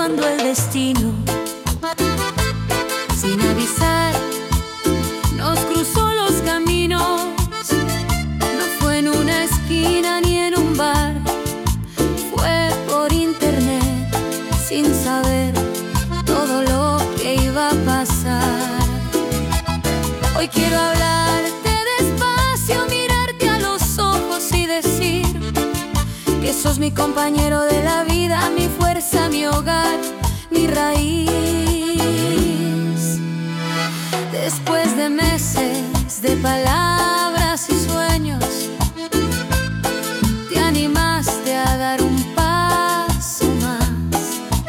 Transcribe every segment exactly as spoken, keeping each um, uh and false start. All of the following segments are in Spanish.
cuando el destino, sin avisar, nos cruzó los caminos. No fue en una esquina ni en un bar, fue por internet, sin saber todo lo que iba a pasar. Hoy quiero hablarte despacio, mirarte a los ojos y decir que sos mi compañero de la vida, mi fuerza, mi hogar, mi raíz. Después de meses de palabras y sueños, te animaste a dar un paso más.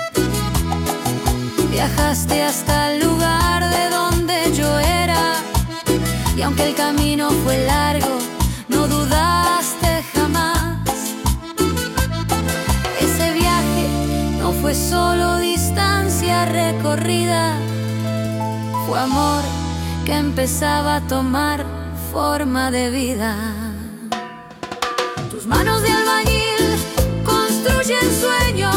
Viajaste hasta el lugar de donde yo era, y aunque el camino fue largo, no dudaste jamás. Ese viaje no fue solo distancia recorrida, fue amor que empezaba a tomar forma de vida. Tus manos de albañil construyen sueños,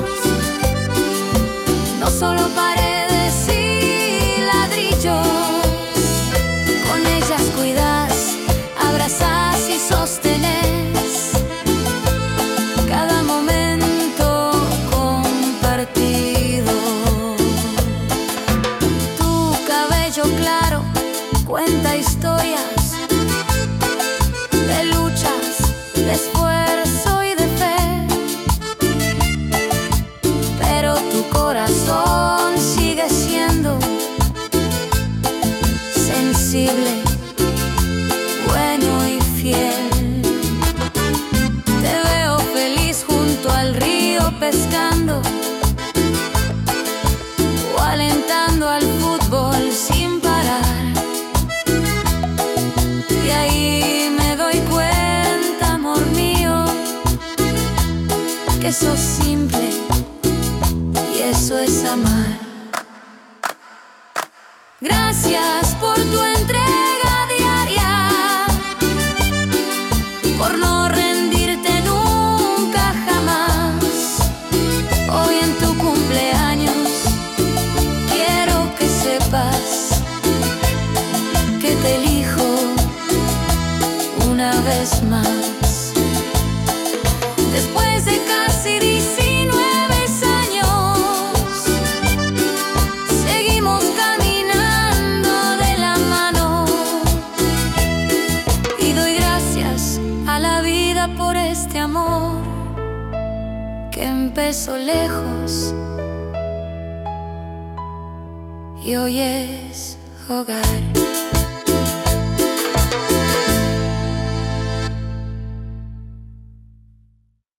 no solo paredes y ladrillos. Con ellas cuidas, abrazas y sostenés cada momento compartido. Tu cabello claro cuenta historias de luchas, de esfuerzo y de fe, pero tu corazón sigue siendo sensible, bueno y fiel. Te veo feliz junto al río pescando o alentando al fútbol sin parar. Y ahí me doy cuenta, amor mío, que sos simple y eso es amar. Gracias por tu entrega diaria, por no rendirte nunca jamás. Hoy en tu cumpleaños quiero que sepas que te elijo una vez más. Después de casi diecinueve años, seguimos caminando de la mano. Y doy gracias a la vida por este amor que empezó lejos y hoy es hogar.